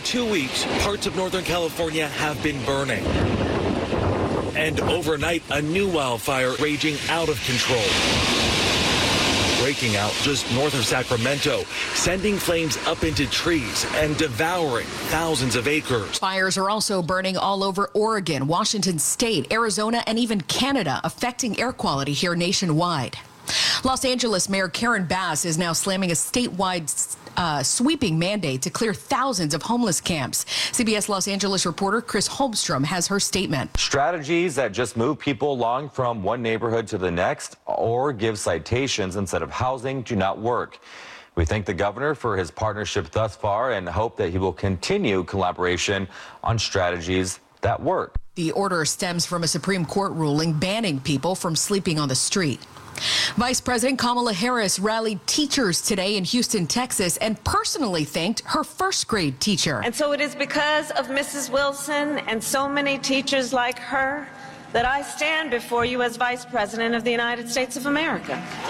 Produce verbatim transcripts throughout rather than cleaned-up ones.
two weeks, parts of Northern California have been burning. And overnight, a new wildfire raging out of control. Breaking out just north of Sacramento, sending flames up into trees and devouring thousands of acres. Fires are also burning all over Oregon, Washington State, Arizona, and even Canada, affecting air quality here nationwide. Los Angeles Mayor Karen Bass is now slamming a statewide uh, sweeping mandate to clear thousands of homeless camps. C B S Los Angeles reporter Chris Holmstrom has her statement. Strategies that just move people along from one neighborhood to the next or give citations instead of housing do not work. We thank the governor for his partnership thus far and hope that he will continue collaboration on strategies that work. The order stems from a Supreme Court ruling banning people from sleeping on the street. Vice President Kamala Harris rallied teachers today in Houston, Texas, and personally thanked her first grade teacher. And so it is because of Missus Wilson and so many teachers like her that I stand before you as Vice President of the United States of America.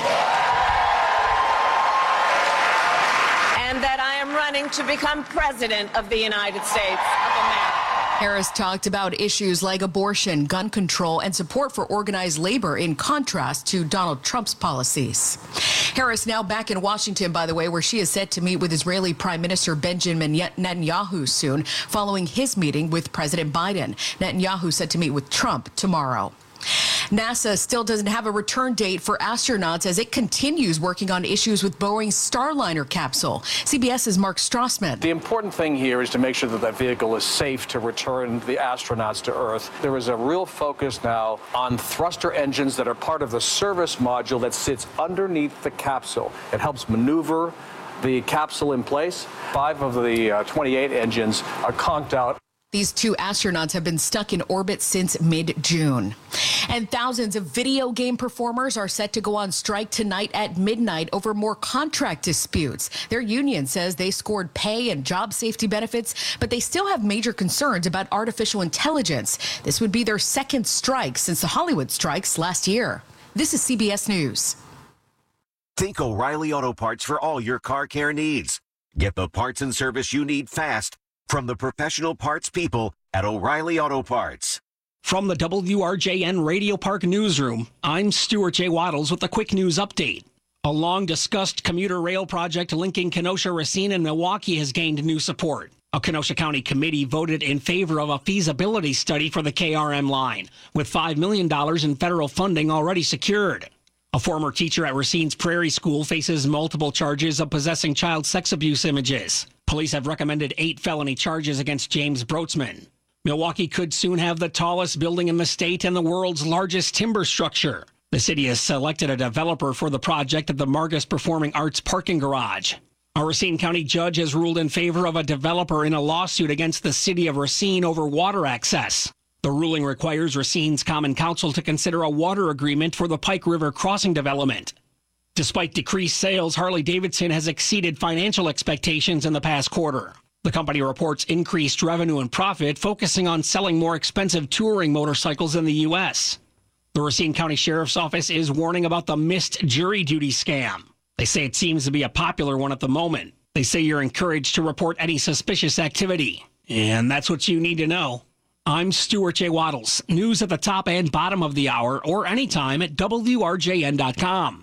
And that I am running to become President of the United States of America. Harris talked about issues like abortion, gun control, and support for organized labor in contrast to Donald Trump's policies. Harris now back in Washington, by the way, where she is set to meet with Israeli Prime Minister Benjamin Netanyahu soon, following his meeting with President Biden. Netanyahu set to meet with Trump tomorrow. NASA still doesn't have a return date for astronauts as it continues working on issues with Boeing's Starliner capsule. CBS's Mark Strassman. The important thing here is to make sure that that vehicle is safe to return the astronauts to Earth. There is a real focus now on thruster engines that are part of the service module that sits underneath the capsule. It helps maneuver the capsule in place. Five of the uh, twenty-eight engines are conked out. These two astronauts have been stuck in orbit since mid-June. And thousands of video game performers are set to go on strike tonight at midnight over more contract disputes. Their union says they scored pay and job safety benefits, but they still have major concerns about artificial intelligence. This would be their second strike since the Hollywood strikes last year. This is C B S News. Think O'Reilly Auto Parts for all your car care needs. Get the parts and service you need fast from the professional parts people at O'Reilly Auto Parts. From the W R J N Radio Park Newsroom, I'm Stuart J. Waddles with a quick news update. A long-discussed commuter rail project linking Kenosha, Racine, and Milwaukee has gained new support. A Kenosha County committee voted in favor of a feasibility study for the K R M line, with five million dollars in federal funding already secured. A former teacher at Racine's Prairie School faces multiple charges of possessing child sex abuse images. Police have recommended eight felony charges against James Brotzman. Milwaukee could soon have the tallest building in the state and the world's largest timber structure. The city has selected a developer for the project at the Margus Performing Arts parking garage. A Racine County judge has ruled in favor of a developer in a lawsuit against the city of Racine over water access. The ruling requires Racine's Common Council to consider a water agreement for the Pike River crossing development. Despite decreased sales, Harley-Davidson has exceeded financial expectations in the past quarter. The company reports increased revenue and profit, focusing on selling more expensive touring motorcycles in the U S. The Racine County Sheriff's Office is warning about the missed jury duty scam. They say it seems to be a popular one at the moment. They say you're encouraged to report any suspicious activity. And that's what you need to know. I'm Stuart J. Waddles. News at the top and bottom of the hour or anytime at W R J N dot com.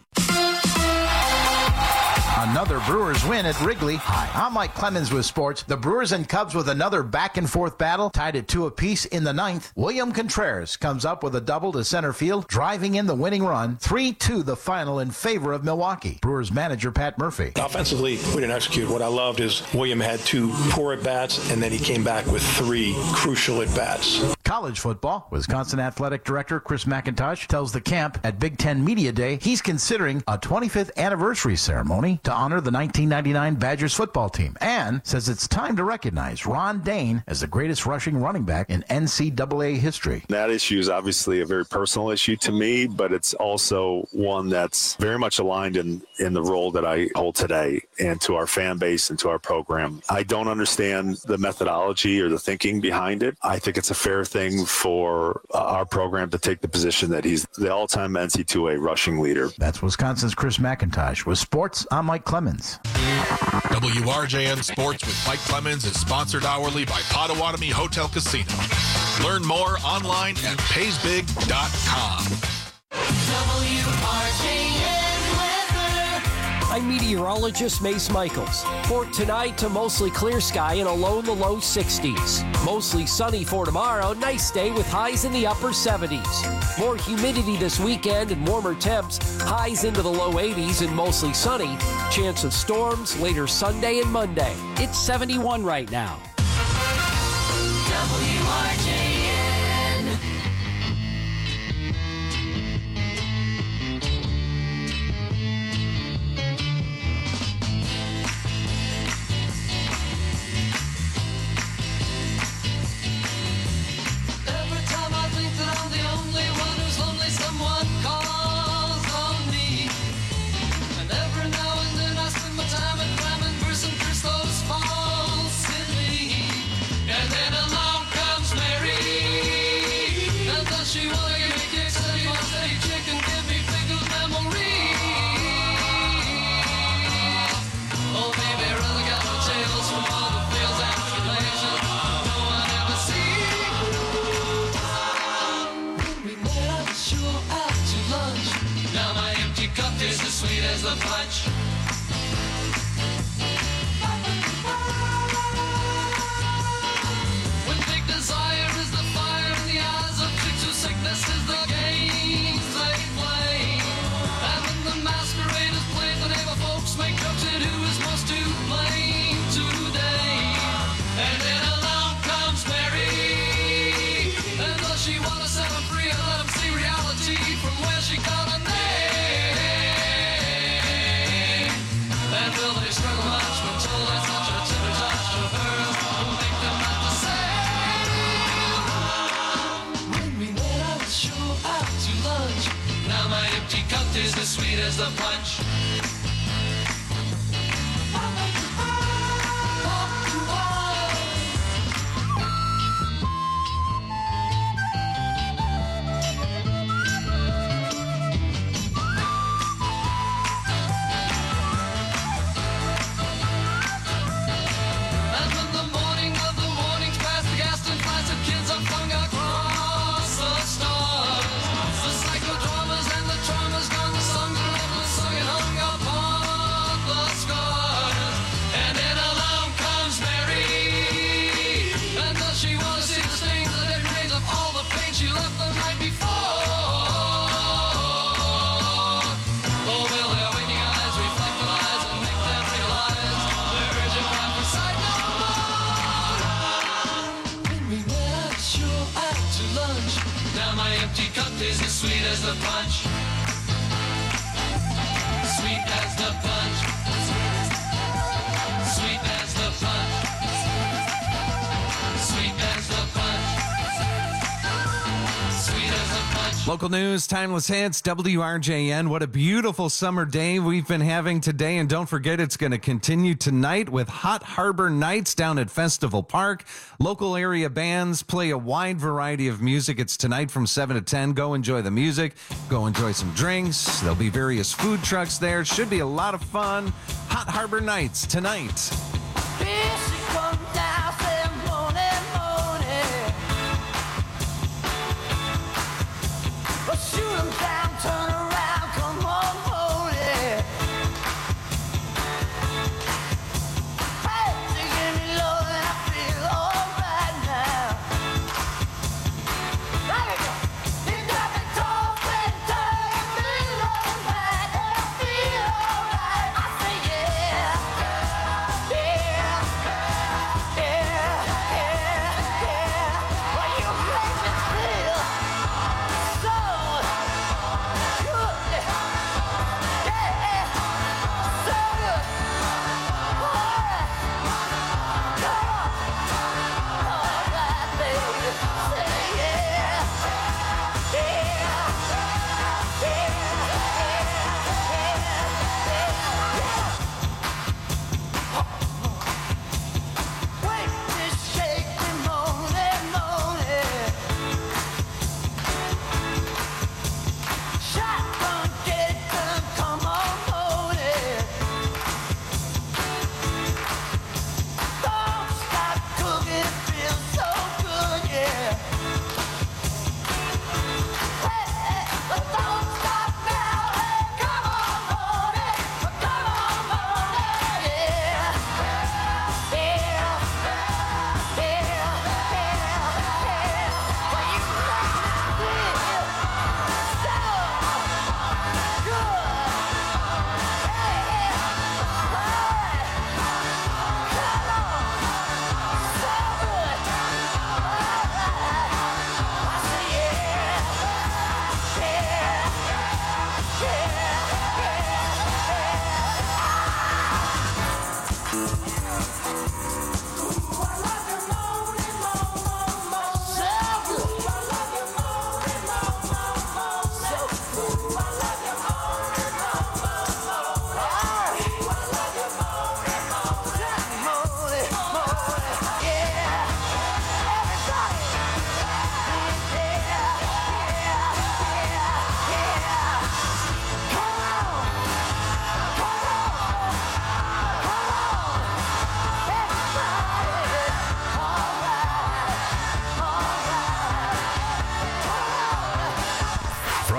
Another Brewers win at Wrigley. Hi, I'm Mike Clemens with sports. The Brewers and Cubs with another back-and-forth battle, tied at two apiece in the ninth. William Contreras comes up with a double to center field, driving in the winning run. three two the final in favor of Milwaukee. Brewers manager Pat Murphy. Offensively, we didn't execute. What I loved is William had two poor at-bats, and then he came back with three crucial at-bats. College football. Wisconsin Athletic Director Chris McIntosh tells the camp at Big Ten Media Day he's considering a twenty-fifth anniversary ceremony to honor the nineteen ninety-nine Badgers football team, and says it's time to recognize Ron Dayne as the greatest rushing running back in N C double A history. That issue is obviously a very personal issue to me, but it's also one that's very much aligned in, in the role that I hold today and to our fan base and to our program. I don't understand the methodology or the thinking behind it. I think it's a fair thing thing for uh, our program to take the position that he's the all-time N C double A rushing leader. That's Wisconsin's Chris McIntosh. With sports, I'm Mike Clemens. W R J N Sports with Mike Clemens is sponsored hourly by Potawatomi Hotel Casino. Learn more online at pays big dot com. W R J N weather. I'm meteorologist Mace Michaels. For tonight, to mostly clear sky and a low in the low sixties. Mostly sunny for tomorrow. Nice day with highs in the upper seventies. More humidity this weekend and warmer temps. Highs into the low eighties and mostly sunny. Chance of storms later Sunday and Monday. It's seventy-one right now. W R J N. Local news, timeless hits, W R J N. What a beautiful summer day we've been having today. And don't forget, it's going to continue tonight with Hot Harbor Nights down at Festival Park. Local area bands play a wide variety of music. It's tonight from seven to ten. Go enjoy the music. Go enjoy some drinks. There'll be various food trucks there. Should be a lot of fun. Hot Harbor Nights tonight. Shoot 'em down, turn around, come on, hold it. Hey, you give me love and I feel alright now. There you go. You got me talking, turning me alright, and I feel alright. I say yeah, yeah,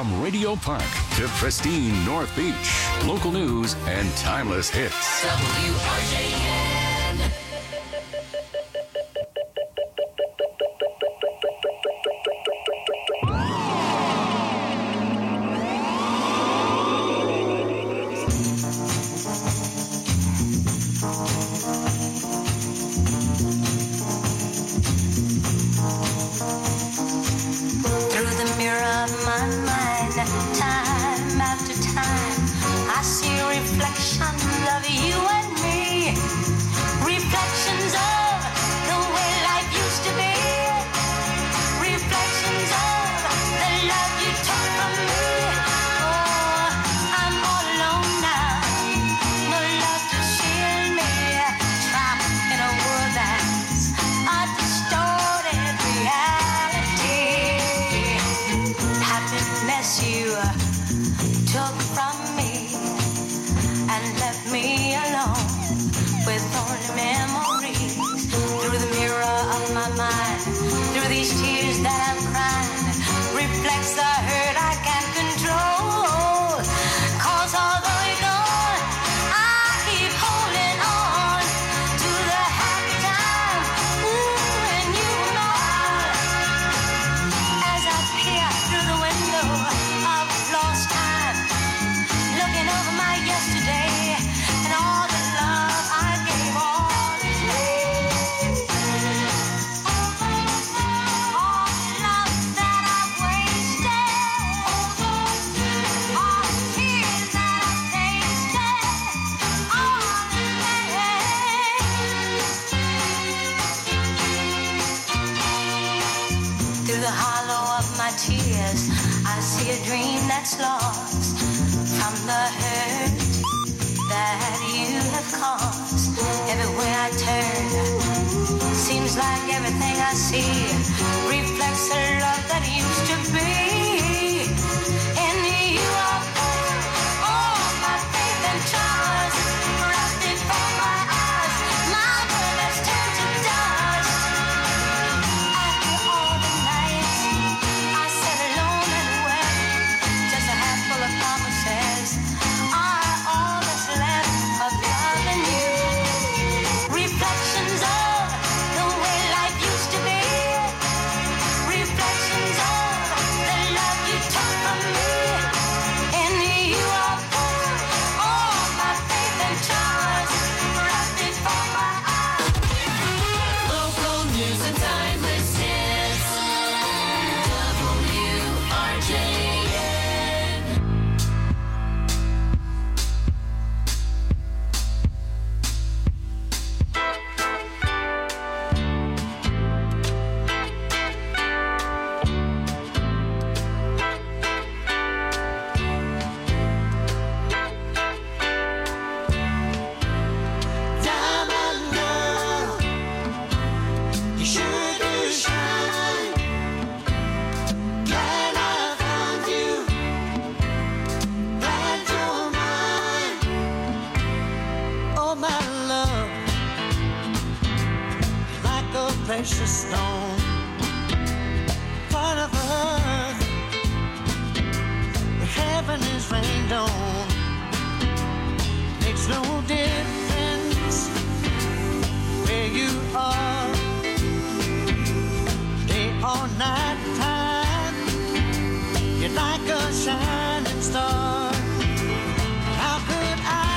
From Radio Park to pristine North Beach, local news and timeless hits. W R J N. Through the mirror of my mind, time after time, I see reflections of you and me. Reflections of the way life used to be. Reflections of the love you took from me. Oh, I'm all alone now. No love to shield me. Trapped in a world that's a distorted reality. Happiness you took from me and left me alone with only memories. Through the mirror of my mind, through these tears that I'm crying, reflects the hurt I can't control. Cause although you're gone, I keep holding on to the happy time. Ooh, and you were mine. As I peer through the window of lost time, looking over my yesterday and all the love I gave all is gone. All the love that I've wasted, all the tears that I've tasted, all is through the hollow of my tears, I see a dream that's lost from the hurt that you have caused. Everywhere I turn, seems like everything I see reflects the love that used to be. In you I put all my faith and trust, rusted from my eyes, my world has turned to dust. After all the nights I sat alone and wept, just a handful of promises are all that's left of loving you. Reflections of the way life used to be. Reflections of the love you took from me. In you I put all my faith and trust, rusted from my eyes. Local news and timeless hits. W R J N. Diamond girl, you sure do shine. Glad I found you, glad you're mine. Oh my love, like a precious stone, part of earth, where heaven is rained on. Makes no difference where you are, day or night time. You're like a shining star. How could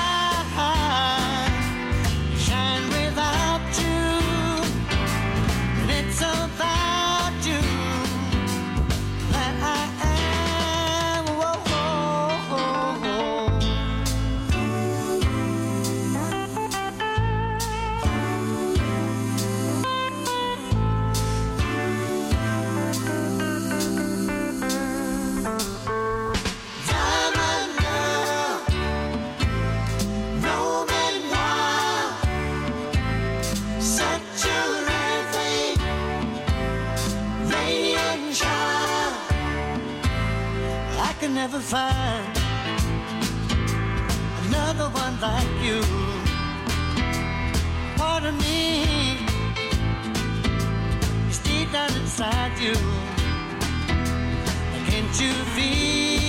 I shine without you? And it's about you that I am. Whoa, whoa, whoa, whoa. Diamond girl, roaming wild, such a rare thing, radiant child. I can never find another one like you. Part of me is deep down inside you. Can't you feel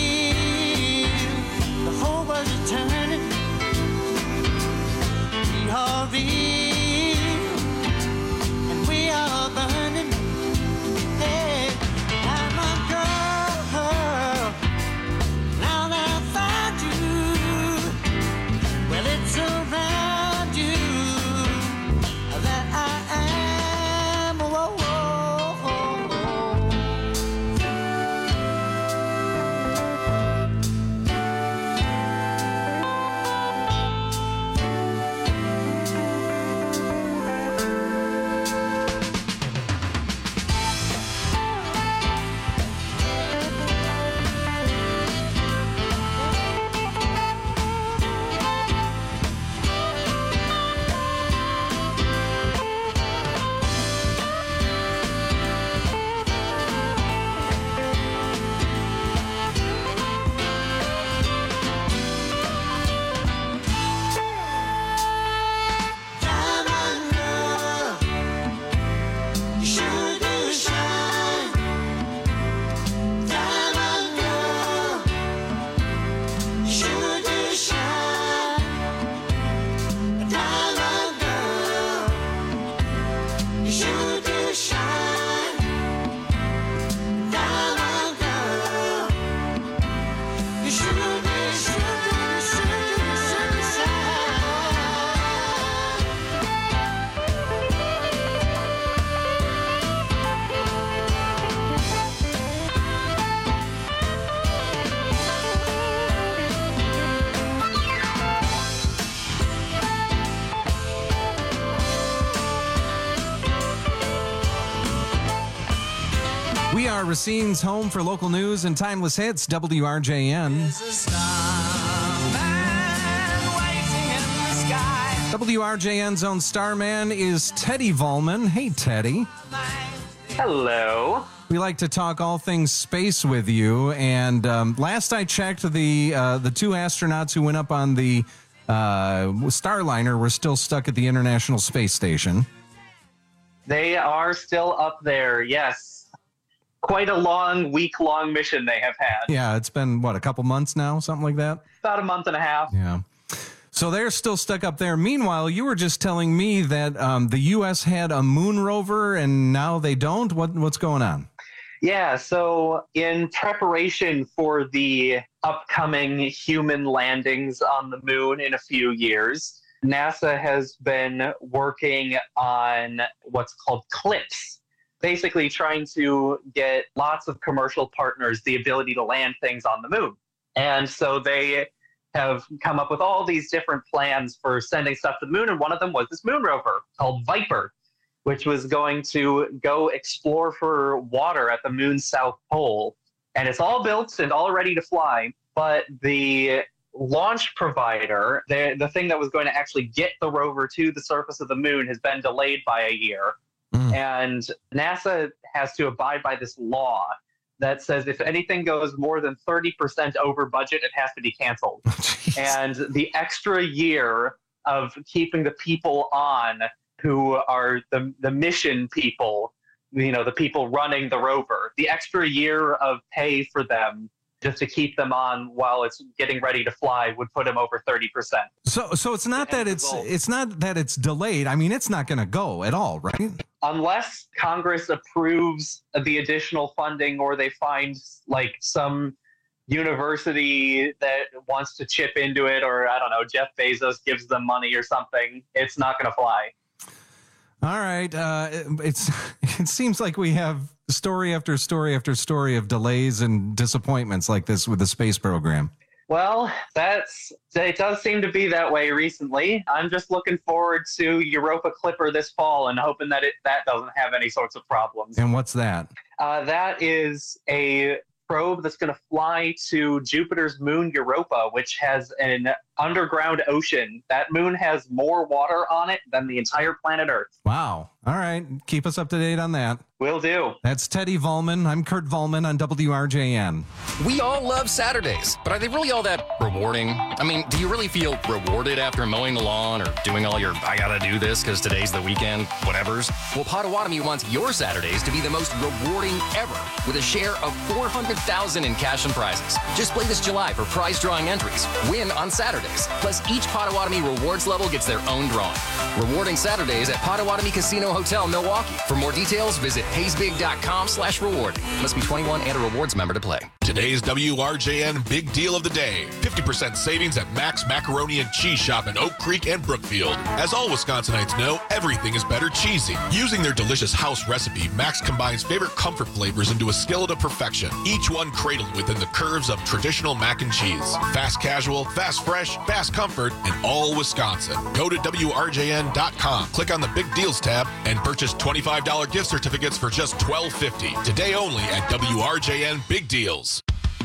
sure do shine. Diamond girl. You sure do, sure do, sure do, sure do shine. We are Racine's home for local news and timeless hits, W R J N. W R J N's own starman is Teddy Volman. Hey, Teddy. Hello. We like to talk all things space with you, and um, last I checked, the uh, the two astronauts who went up on the uh, Starliner were still stuck at the International Space Station. They are still up there, yes. Quite a long, week-long mission they have had. Yeah, it's been, what, a couple months now, something like that? About a month and a half. Yeah. So they're still stuck up there. Meanwhile, you were just telling me that um, the U S had a moon rover and now they don't. What What's going on? Yeah, so in preparation for the upcoming human landings on the moon in a few years, NASA has been working on what's called CLIPS. Basically trying to get lots of commercial partners the ability to land things on the moon. And so they have come up with all these different plans for sending stuff to the moon, and one of them was this moon rover called Viper, which was going to go explore for water at the moon's south pole. And it's all built and all ready to fly, but the launch provider, the, the thing that was going to actually get the rover to the surface of the moon, has been delayed by a year. Mm. And NASA has to abide by this law that says if anything goes more than thirty percent over budget, it has to be canceled. And the extra year of keeping the people on who are the, the mission people, you know, the people running the rover, the extra year of pay for them just to keep them on while it's getting ready to fly would put them over thirty percent. So so it's not that it's it's not that it's delayed. I mean, it's not going to go at all, right? Unless Congress approves the additional funding or they find like some university that wants to chip into it, or I don't know, Jeff Bezos gives them money or something, it's not going to fly. All right. Uh, it, it's it seems like we have story after story after story of delays and disappointments like this with the space program. Well, that's it does seem to be that way recently. I'm just looking forward to Europa Clipper this fall and hoping that it that doesn't have any sorts of problems. And what's that? Uh, that is a probe that's going to fly to Jupiter's moon Europa, which has an underground ocean. That moon has more water on it than the entire planet Earth. Wow. All right. Keep us up to date on that. Will do. That's Teddy Volman. I'm Kurt Volman on W R J N. We all love Saturdays, but are they really all that rewarding? I mean, do you really feel rewarded after mowing the lawn or doing all your I gotta do this because today's the weekend whatevers? Well, Potawatomi wants your Saturdays to be the most rewarding ever with a share of four hundred thousand dollars in cash and prizes. Just play this July for prize drawing entries. Win on Saturdays. Plus, each Potawatomi rewards level gets their own drawing. Rewarding Saturdays at Potawatomi Casino Hotel, Milwaukee. For more details, visit paysbig.com slash reward. Must be twenty-one and a rewards member to play. Today's W R J N Big Deal of the Day. fifty percent savings at Max Macaroni and Cheese Shop in Oak Creek and Brookfield. As all Wisconsinites know, everything is better cheesy. Using their delicious house recipe, Max combines favorite comfort flavors into a skillet of perfection, each one cradled within the curves of traditional mac and cheese. Fast casual, fast fresh, fast comfort, and all Wisconsin. Go to W R J N dot com, click on the Big Deals tab, and purchase twenty-five dollars gift certificates for just twelve fifty. Today only at W R J N Big Deals.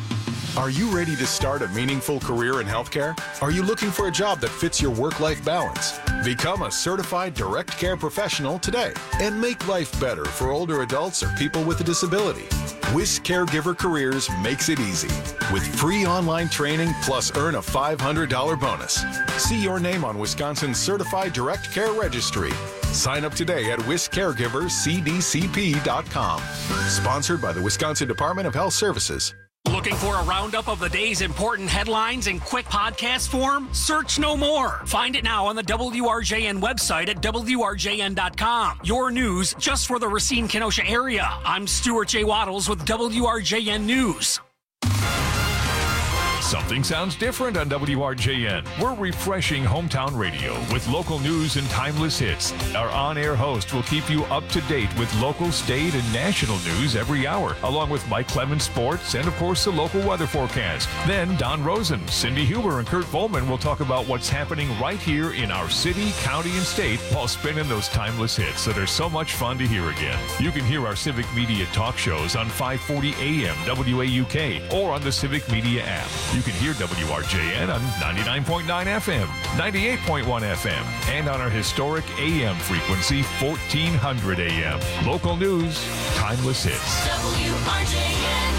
Are you ready to start a meaningful career in healthcare? Are you looking for a job that fits your work-life balance? Become a certified direct care professional today and make life better for older adults or people with a disability. Wisc Caregiver Careers makes it easy with free online training plus earn a five hundred dollars bonus. See your name on Wisconsin's Certified Direct Care Registry. Sign up today at wisc caregivers c d c p dot com. Sponsored by the Wisconsin Department of Health Services. Looking for a roundup of the day's important headlines in quick podcast form? Search no more. Find it now on the W R J N website at W R J N dot com. Your news just for the Racine-Kenosha area. I'm Stuart J. Waddles with W R J N News. Something sounds different on W R J N. We're refreshing hometown radio with local news and timeless hits. Our on-air host will keep you up to date with local, state, and national news every hour, along with Mike Clemens Sports and, of course, the local weather forecast. Then Don Rosen, Cindy Huber, and Kurt Volman will talk about what's happening right here in our city, county, and state while spinning those timeless hits that are so much fun to hear again. You can hear our Civic Media talk shows on five forty A M W A U K or on the Civic Media app. You can hear W R J N on ninety-nine point nine F M, ninety-eight point one F M, and on our historic A M frequency, fourteen hundred A M. Local news, timeless hits. W R J N.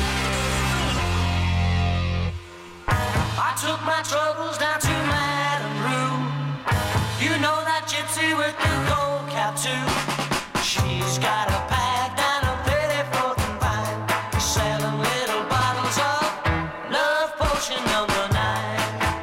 I took my troubles down to Madame Rue. You know that gypsy with the gold cap too. She's got a bag down a Pettiford and Vine, selling little bottles of love potion number nine.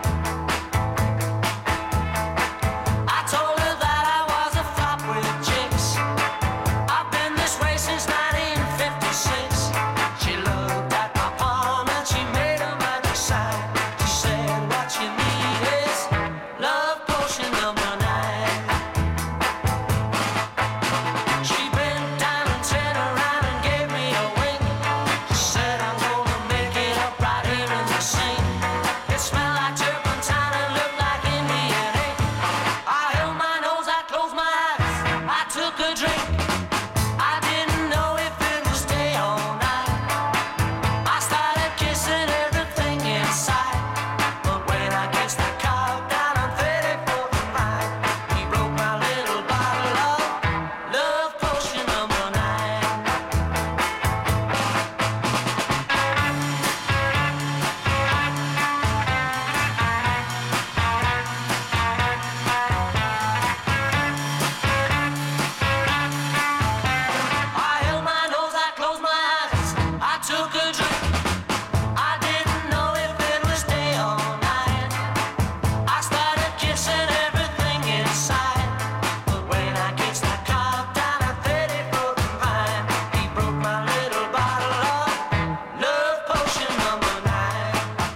I told her that I was a flop with chicks. I've been this way since nineteen fifty-six. She looked at my palm and she made a magic sign. She said, what you need is love potion number nine. She bent down and turned around and gave me a wink. She said, I'm gonna make it up right here in the sink. It smelled like turpentine and looked like Indian ink. I held my nose, I closed my eyes, I took a drink. I didn't know if it would stay all night. I started kissing everything inside. But when I kissed the cop down on thirty-fourth and Vine, he broke my little bottle of love potion number nine. I held my nose, I closed my eyes, I took a drink. I didn't know if it would stay all night. I started kissing everything inside. But when I kissed the cop down at thirty-fourth and Vine, he broke my little bottle of love potion number nine.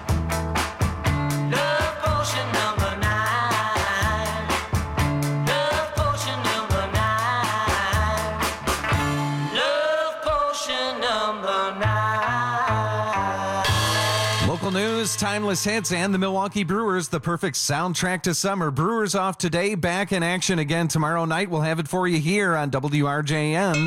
Love potion number nine. Love potion number nine. Love potion number nine. Local news, timeless hits, and the Milwaukee Brewers, the perfect soundtrack to summer. Brewers off today, back in action again tomorrow night. We'll have it for you here on W R J N.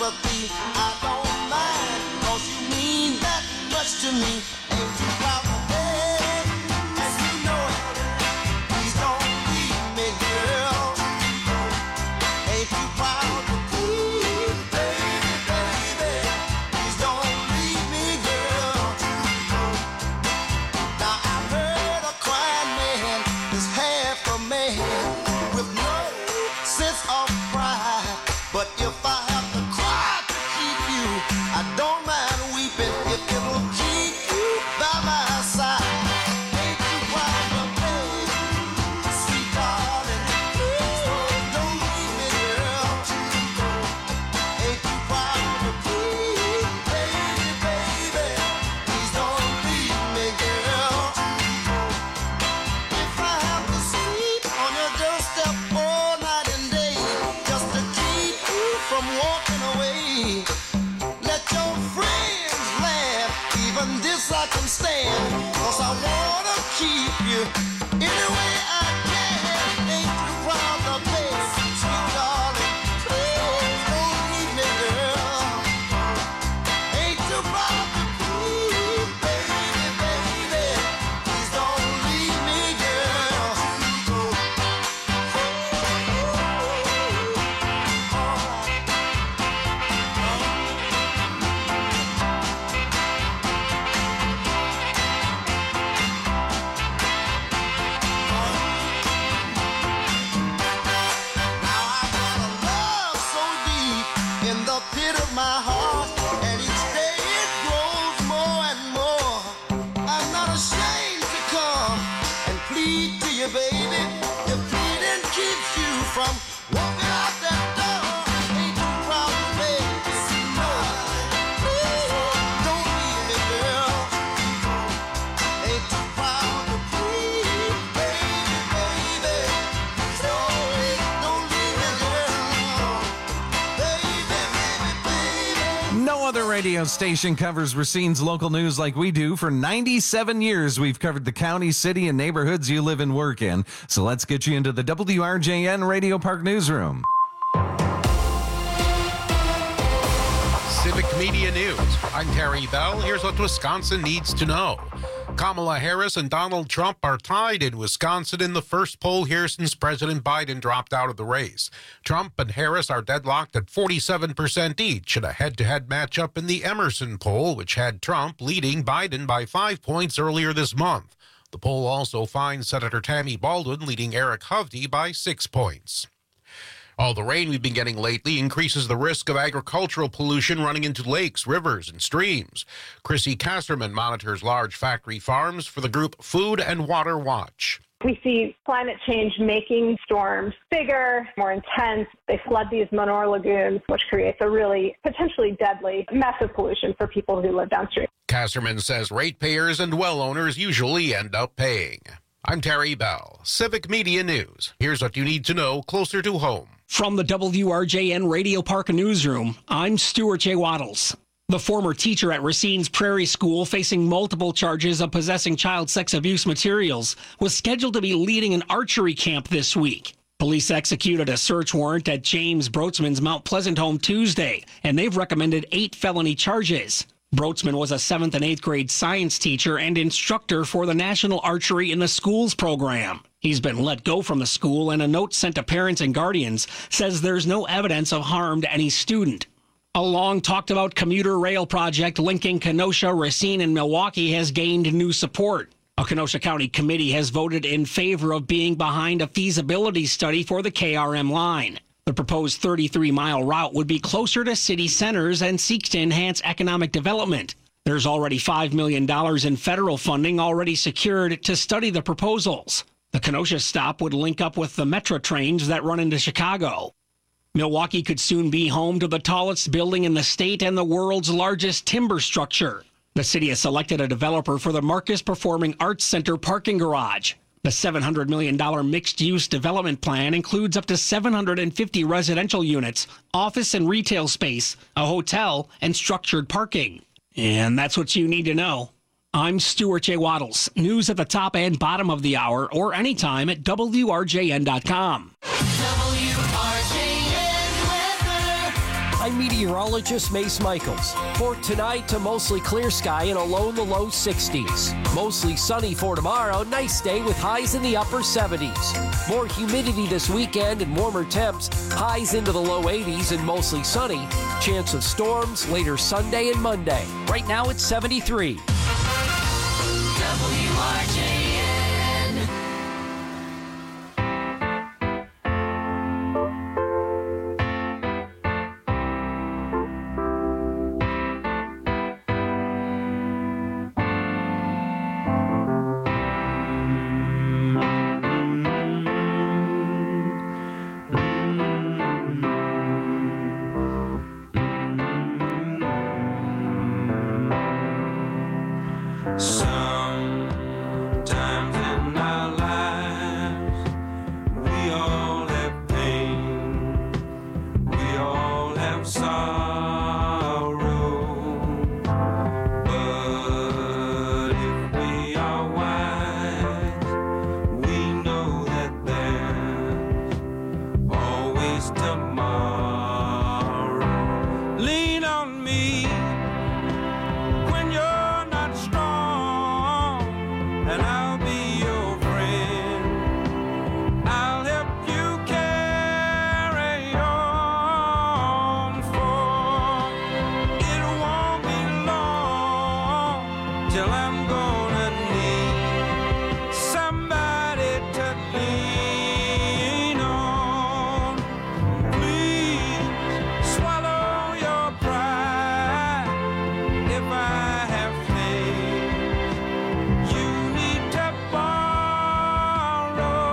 sympathy. I don't mind, 'cause you mean that much to me. Ain't too proud to beg, and you know it. Please don't leave me, girl. Ain't too proud to please, baby, baby. Please don't leave me, girl. Now I heard a crying man is half a man with no sense of pride. But if I have to cry to keep you, I don't mind weeping if it'll keep you by my side. Ain't you proud of me, sweet darling? Please don't leave me, girl. Ain't you proud of me, baby, baby? Please don't leave me, girl. If I have to sleep on your doorstep all night and day, just to keep you from walking away, let your friends laugh, even this I can stand, 'cause I wanna keep you any way I can. Ain't you proud of me, sweet darling? Please don't leave me, girl. Ain't you proud of me, baby, baby? Please don't leave me, girl. Love so deep in the pit of my heart, and each day it grows more and more. I'm not ashamed to come and plead to you, baby. Your pleading keeps you from walking out that door. Ain't you proud of me? No. Please don't leave me, girl. Ain't you proud of me, baby, baby? Don't leave, don't leave me, girl. Baby, baby, baby. No other radio station covers Racine's local news like we do. For ninety-seven years, we've covered the county, city, and neighborhoods you live and work in. So let's get you into the W R J N Radio Park Newsroom. Civic Media News. I'm Terry Bell. Here's what Wisconsin needs to know. Kamala Harris and Donald Trump are tied in Wisconsin in the first poll here since President Biden dropped out of the race. Trump and Harris are deadlocked at forty-seven percent each in a head-to-head matchup in the Emerson poll, which had Trump leading Biden by five points earlier this month. The poll also finds Senator Tammy Baldwin leading Eric Hovde by six points. All the rain we've been getting lately increases the risk of agricultural pollution running into lakes, rivers, and streams. Chrissy Kasserman monitors large factory farms for the group Food and Water Watch. We see climate change making storms bigger, more intense. They flood these manure lagoons, which creates a really potentially deadly, massive pollution for people who live downstream. Kasserman says ratepayers and well owners usually end up paying. I'm Terry Bell, Civic Media News. Here's what you need to know closer to home. From the W R J N Radio Park Newsroom, I'm Stuart J. Waddles. The former teacher at Racine's Prairie School, facing multiple charges of possessing child sex abuse materials, was scheduled to be leading an archery camp this week. Police executed a search warrant at James Brotzman's Mount Pleasant home Tuesday, and they've recommended eight felony charges. Brotzman was a seventh and eighth grade science teacher and instructor for the National Archery in the Schools program. He's been let go from the school, and a note sent to parents and guardians says there's no evidence of harm to any student. A long talked about commuter rail project linking Kenosha, Racine, and Milwaukee has gained new support. A Kenosha County committee has voted in favor of being behind a feasibility study for the K R M line. The proposed thirty-three mile route would be closer to city centers and seeks to enhance economic development. There's already five million dollars in federal funding already secured to study the proposals. The Kenosha stop would link up with the Metro trains that run into Chicago. Milwaukee could soon be home to the tallest building in the state and the world's largest timber structure. The city has selected a developer for the Marcus Performing Arts Center parking garage. The seven hundred million dollars mixed-use development plan includes up to seven hundred fifty residential units, office and retail space, a hotel, and structured parking. And that's what you need to know. I'm Stuart J. Waddles. News at the top and bottom of the hour or anytime at W R J N dot com. W R J N weather. I'm meteorologist Mace Michaels. For tonight, to mostly clear sky and a low in the low sixties. Mostly sunny for tomorrow. Nice day with highs in the upper seventies. More humidity this weekend and warmer temps. Highs into the low eighties and mostly sunny. Chance of storms later Sunday and Monday. Right now it's seventy-three. W R J N. Sometimes in our lives, we all have pain, we all have sorrow. But if we are wise, we know that there's always tomorrow. Lean on me when you're not strong, and I'll be your friend. I'll help you carry on, for it won't be long till I'm gonna need somebody to lean on. Please swallow your pride if I have faith. You need to borrow,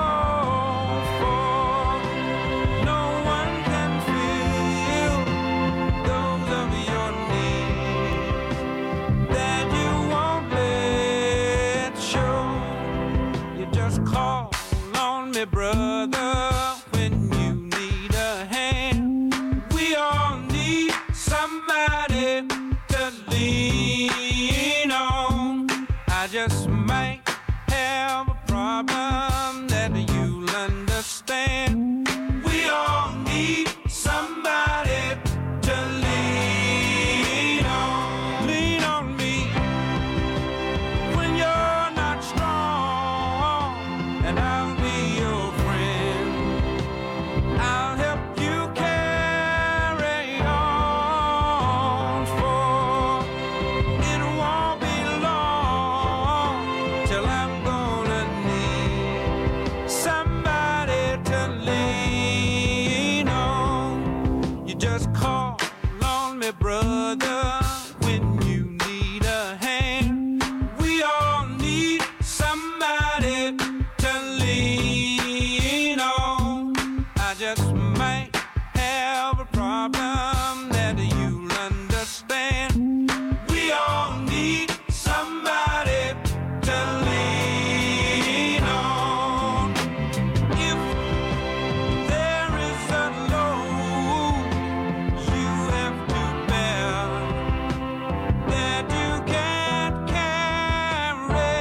for no one can feel those of your needs that you won't let show. You just call on me, brother, when you need a hand. We all need somebody to lean on. I just might have a problem that you'll understand. We all need somebody to lean on. Lean on me when you're not strong, and I'll be your friend. I'll help you carry on, for it won't be long till I'm gonna need somebody to lean on. You just call on me, brother, when you need a hand. We all need somebody to lean on. I just might have a problem that you'll understand. We all need somebody to lean on. If there is a load you have to bear that you can't carry,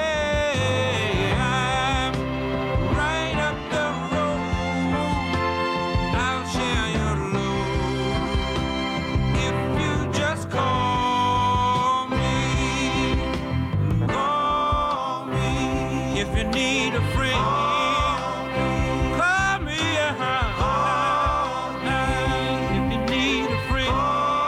I'm right up the road. I'll share your load if you just call me. Call me if you need a friend. Call me, uh-huh. If you need a friend.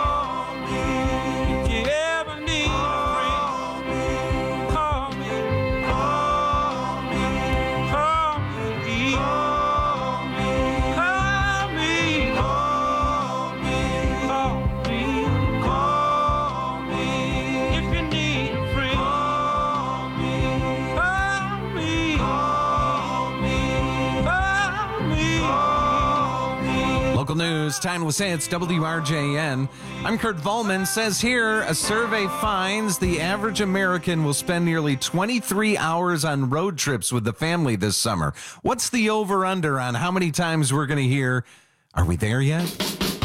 If you ever need a friend, call me. Call me. Call me. Call me. Call me. Call me. Call me. Call me. If you need a friend, call me. Call me. Call me. Call me. Call me. Local news, timeless hits, W R J N. I'm Kurt Volman. Says here, a survey finds the average American will spend nearly twenty-three hours on road trips with the family this summer. What's the over-under on how many times we're going to hear, are we there yet? You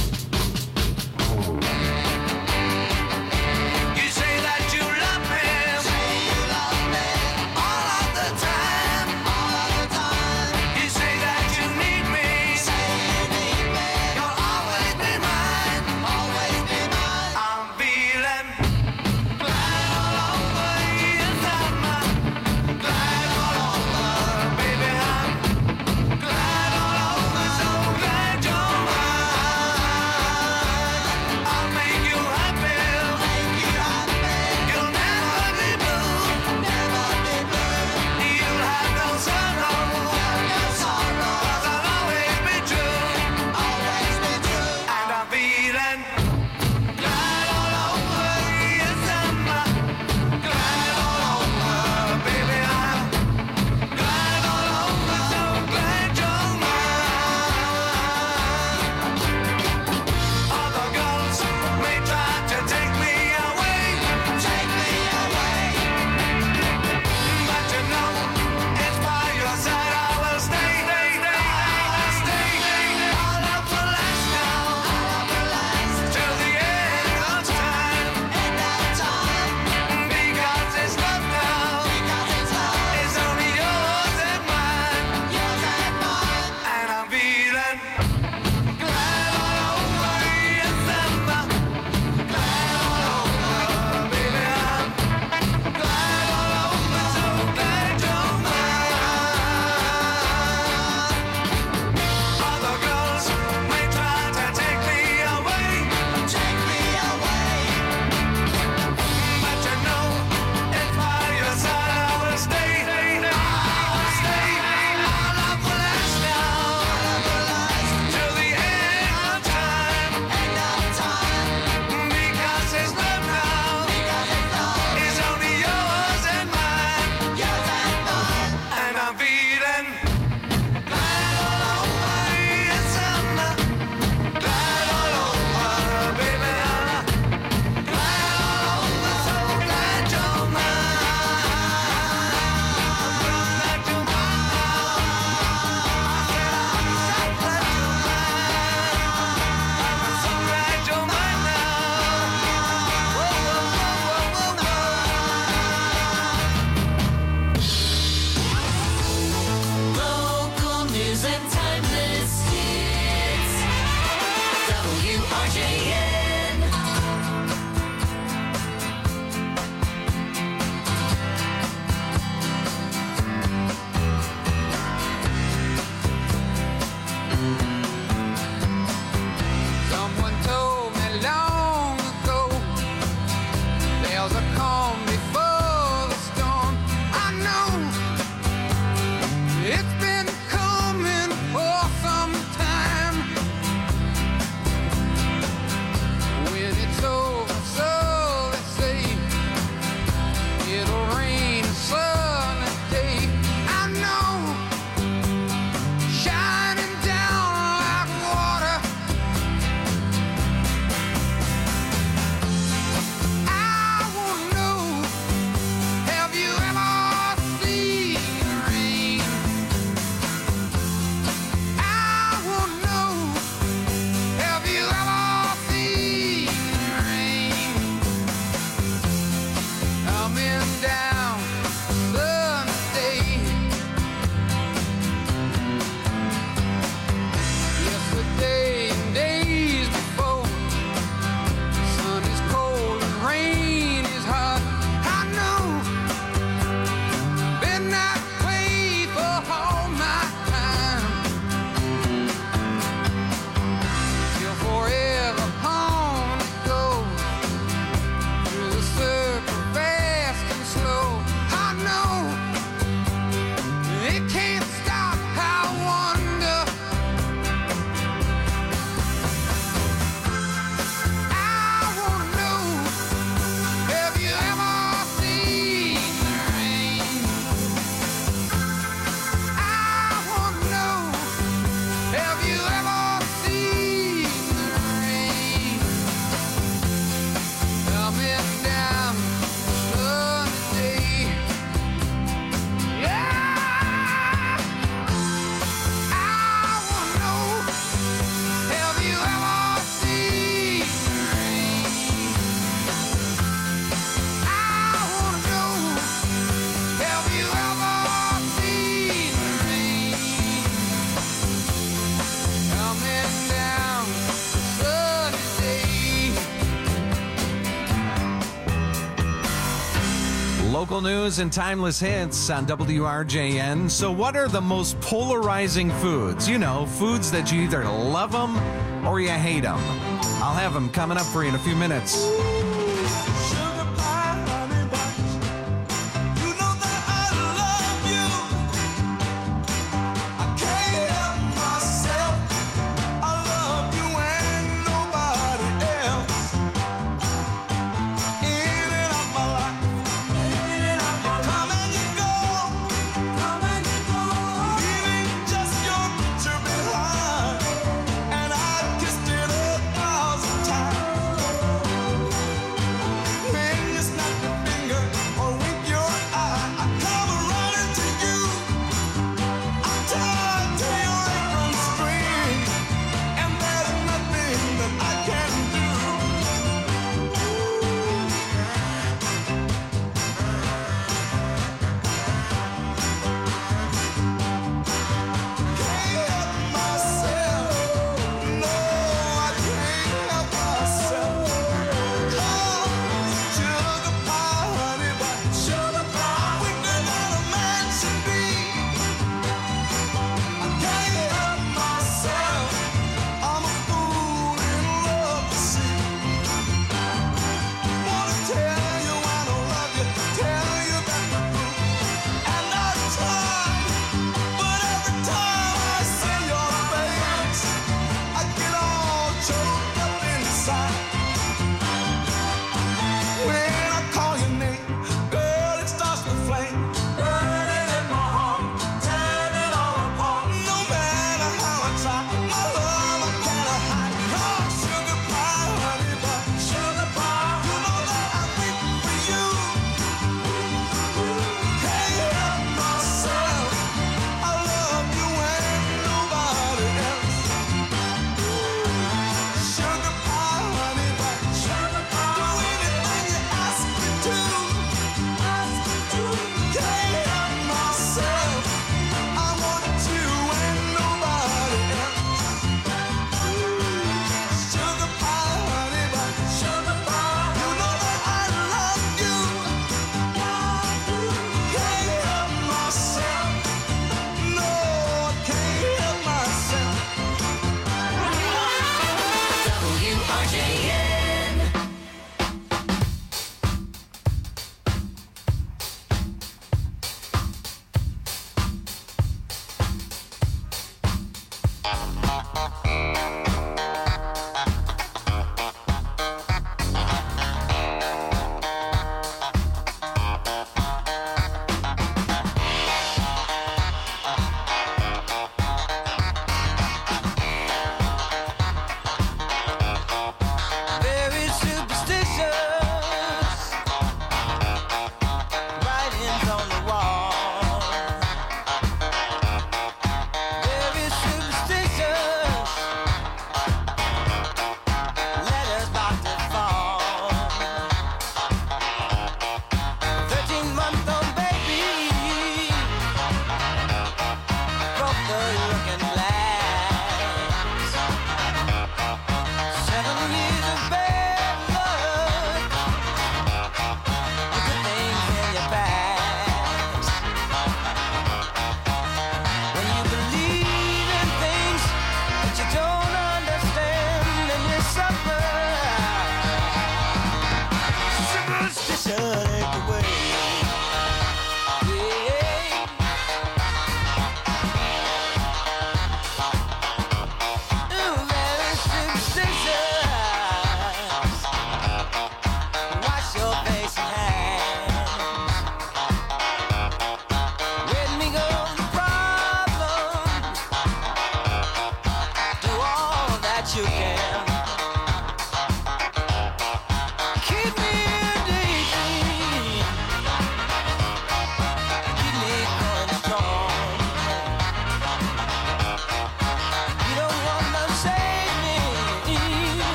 say that you love me. Say you love me all of the time. All of the time. You say that you need me. Say you need me. You'll always be mine. Local news and timeless hits on W R J N. So what are the most polarizing foods? You know, foods that you either love them or you hate them. I'll have them coming up for you in a few minutes.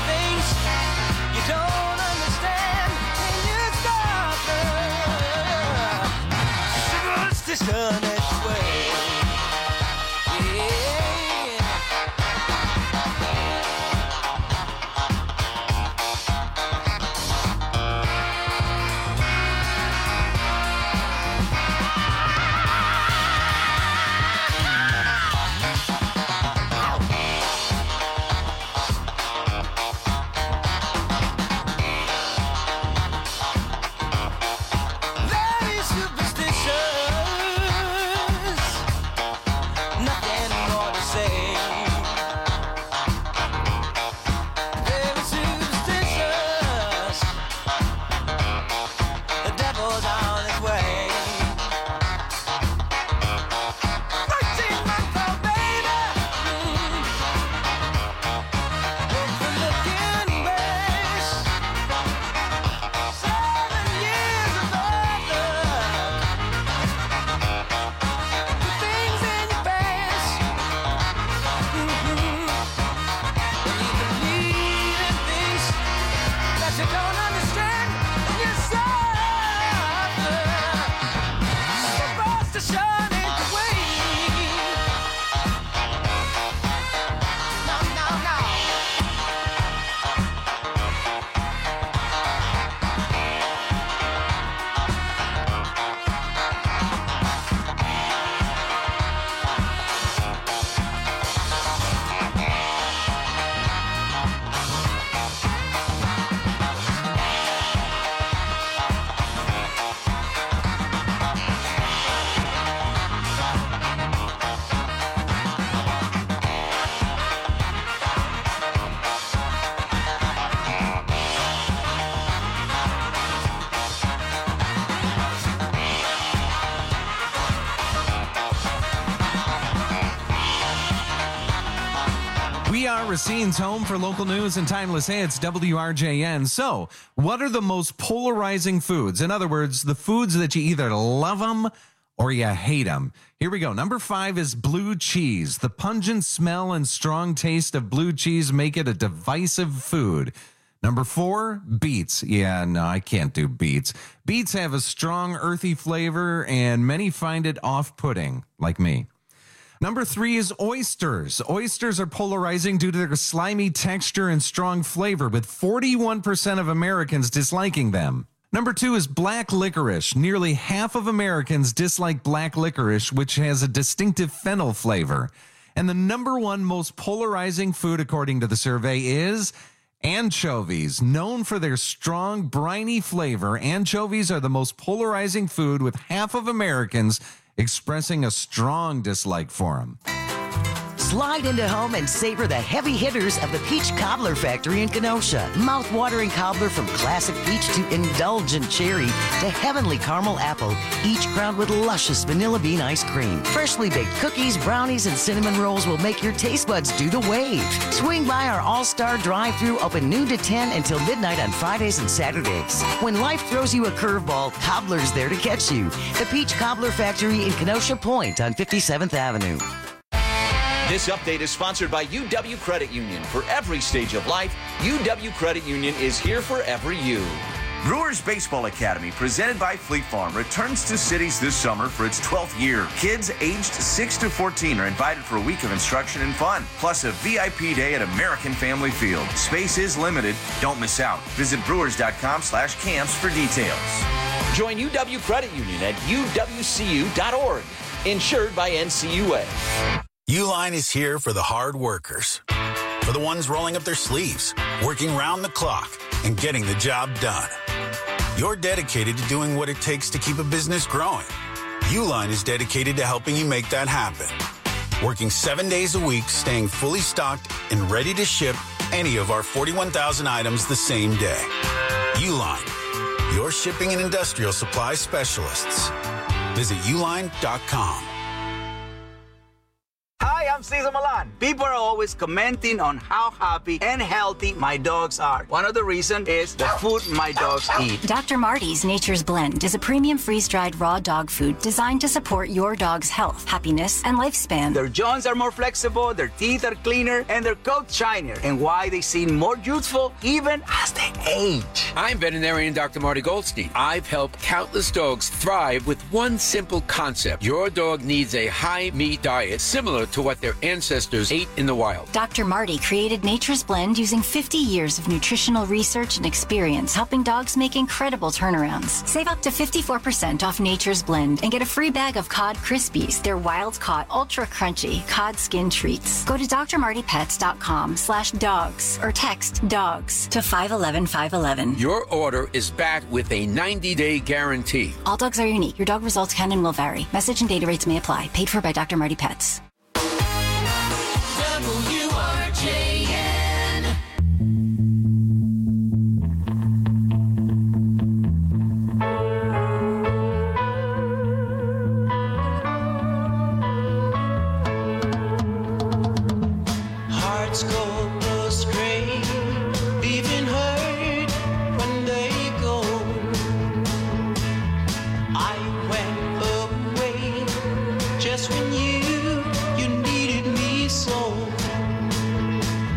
Don't understand, can you stop her? We are Racine's home for local news and timeless hits, W R J N. So, what are the most polarizing foods? In other words, the foods that you either love them or you hate them. Here we go. Number five is blue cheese. The pungent smell and strong taste of blue cheese make it a divisive food. Number four, beets. Yeah, no, I can't do beets. Beets have a strong, earthy flavor, and many find it off-putting, like me. Number three is oysters. Oysters are polarizing due to their slimy texture and strong flavor, with forty-one percent of Americans disliking them. Number two is black licorice. Nearly half of Americans dislike black licorice, which has a distinctive fennel flavor. And the number one most polarizing food, according to the survey, is anchovies. Known for their strong, briny flavor, anchovies are the most polarizing food, with half of Americans expressing a strong dislike for them. Slide into home and savor the heavy hitters of the Peach Cobbler Factory in Kenosha. Mouth-watering cobbler from classic peach to indulgent cherry to heavenly caramel apple, each crowned with luscious vanilla bean ice cream. Freshly baked cookies, brownies, and cinnamon rolls will make your taste buds do the wave. Swing by our all-star drive-thru, open noon to ten until midnight on Fridays and Saturdays. When life throws you a curveball, Cobbler's there to catch you. The Peach Cobbler Factory in Kenosha Point on fifty-seventh Avenue. This update is sponsored by U W Credit Union. For every stage of life, U W Credit Union is here for every you. Brewers Baseball Academy, presented by Fleet Farm, returns to cities this summer for its twelfth year. Kids aged six to fourteen are invited for a week of instruction and fun, plus a V I P day at American Family Field. Space is limited. Don't miss out. Visit brewers.com slash camps for details. Join U W Credit Union at U W C U dot org. Insured by N C U A. Uline is here for the hard workers, for the ones rolling up their sleeves, working round the clock, and getting the job done. You're dedicated to doing what it takes to keep a business growing. Uline is dedicated to helping you make that happen. Working seven days a week, staying fully stocked and ready to ship any of our forty-one thousand items the same day. Uline, your shipping and industrial supply specialists. Visit uline dot com. Hi, I'm Cesar Milan. People are always commenting on how happy and healthy my dogs are. One of the reasons is the food my dogs eat. Doctor Marty's Nature's Blend is a premium freeze-dried raw dog food designed to support your dog's health, happiness, and lifespan. Their joints are more flexible, their teeth are cleaner, and their coats shinier. And why they seem more youthful even as they age. I'm veterinarian Doctor Marty Goldstein. I've helped countless dogs thrive with one simple concept. Your dog needs a high-meat diet similar to what their ancestors ate in the wild. Doctor Marty created Nature's Blend using fifty years of nutritional research and experience, helping dogs make incredible turnarounds. Save up to fifty-four percent off Nature's Blend and get a free bag of Cod Krispies, their wild-caught, ultra-crunchy cod skin treats. Go to d r marty pets dot com slash dogs or text DOGS to five one one five one one. Your order is backed with a ninety-day guarantee. All dogs are unique. Your dog results can and will vary. Message and data rates may apply. Paid for by Doctor Marty Pets. W R J N. Hearts go astray, leaving hurt when they go. I went away just when you you needed me so.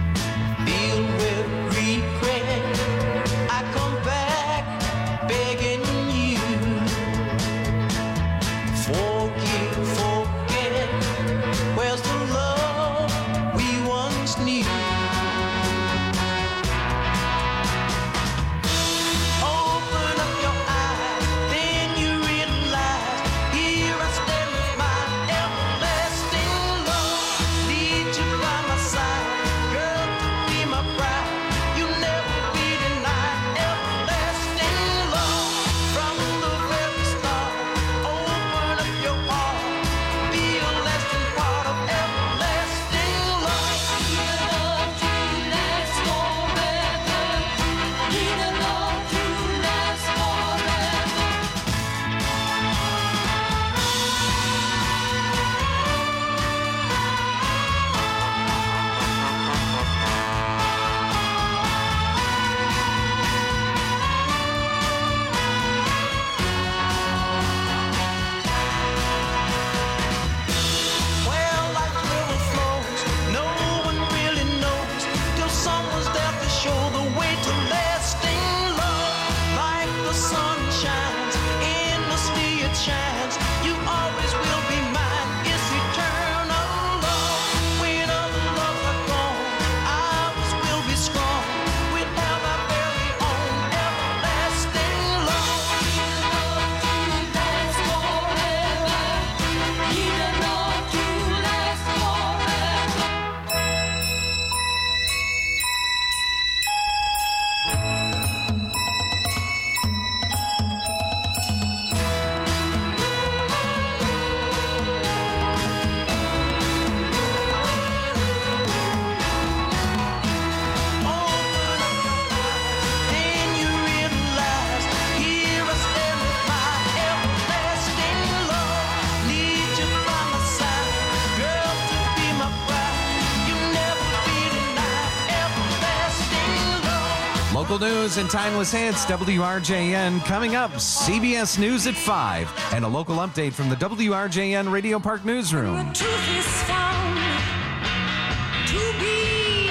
Local news and timeless hits, W R J N. Coming up, C B S News at five, and a local update from the W R J N Radio Park Newsroom. The truth is found to be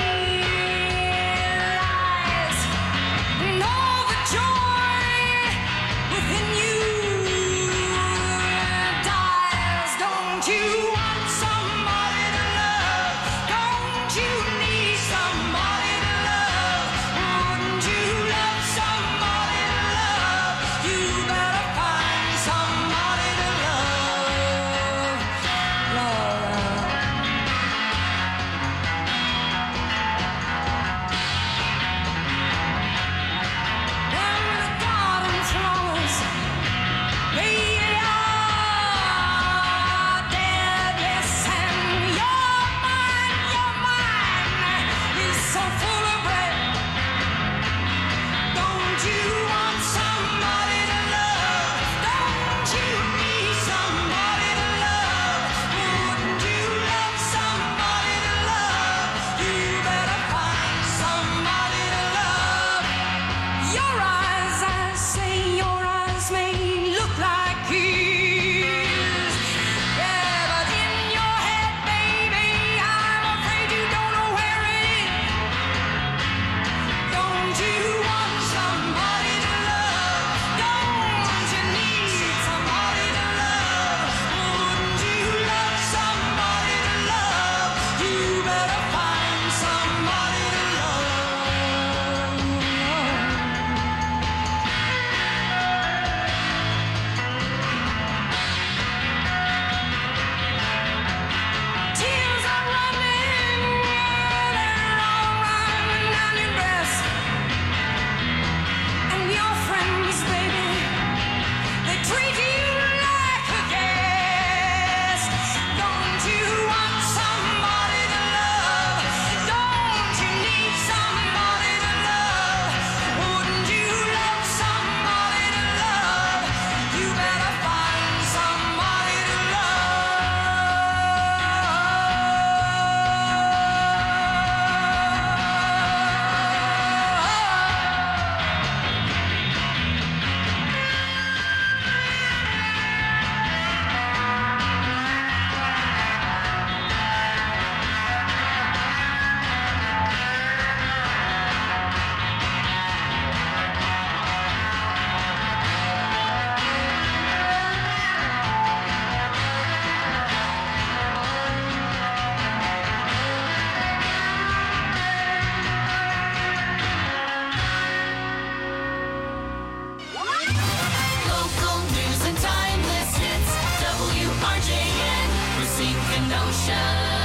lies, and all the joy within you dies. Don't you want somebody to love? Don't you need somebody to love? Wouldn't you love somebody to love? You better find somebody to love. Love. When the garden flowers, they are dead, yes, and your mind, your mind is so full of red. Don't you want somebody to love? Don't you need somebody to love? Wouldn't you love somebody to love? You better find somebody to love. Your eyes, I say, your eyes may look like his. Yeah, but in your head, baby, I'm afraid you don't know where it is. Don't you want somebody to love? Don't you need somebody to love? Wouldn't you love somebody to love? You better find somebody to love. Tears are running, they're all running down your breast. And your friends, baby, they treat you like a guest. Don't you want somebody to love? Don't you need somebody to love? Wouldn't you love somebody to love? You better find somebody to Local news and timeless hits. W R J N, Racine, Kenosha.